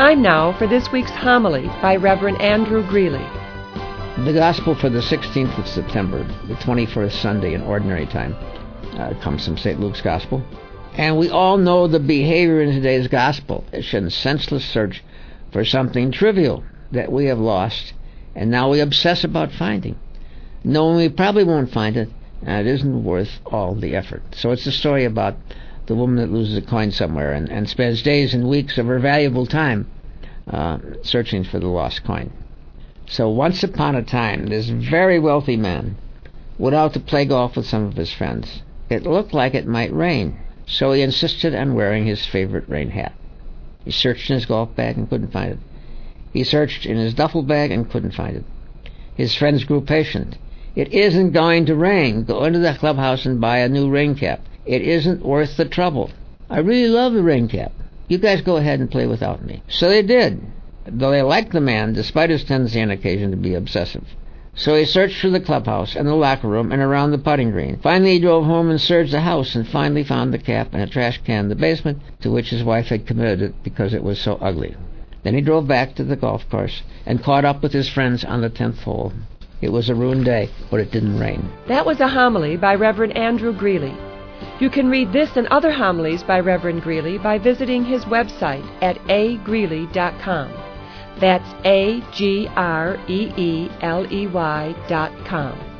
Time now for this week's homily by Reverend Andrew Greeley. The Gospel for the 16th of September, the 21st Sunday in Ordinary Time, comes from St. Luke's Gospel. And we all know the behavior in today's Gospel. It's a senseless search for something trivial that we have lost, and now we obsess about finding, knowing we probably won't find it, and it isn't worth all the effort. So it's a story about the woman that loses a coin somewhere and spends days and weeks of her valuable time searching for the lost coin. So once upon a time, this very wealthy man went out to play golf with some of his friends. It looked like it might rain, so he insisted on wearing his favorite rain hat. He searched in his golf bag and couldn't find it. He searched in his duffel bag and couldn't find it. His friends grew patient. "It isn't going to rain. Go into the clubhouse and buy a new rain cap. It isn't worth the trouble. I really love the rain cap. You guys go ahead and play without me." So they did, though they liked the man despite his tendency on occasion to be obsessive. So he searched through the clubhouse and the locker room and around the putting green. Finally he drove home and searched the house and finally found the cap in a trash can in the basement to which his wife had committed it because it was so ugly. Then he drove back to the golf course and caught up with his friends on the 10th hole. It was a ruined day, but it didn't rain. That was a homily by Reverend Andrew Greeley. You can read this and other homilies by Reverend Greeley by visiting his website at agreeley.com. That's AGREELEY.com.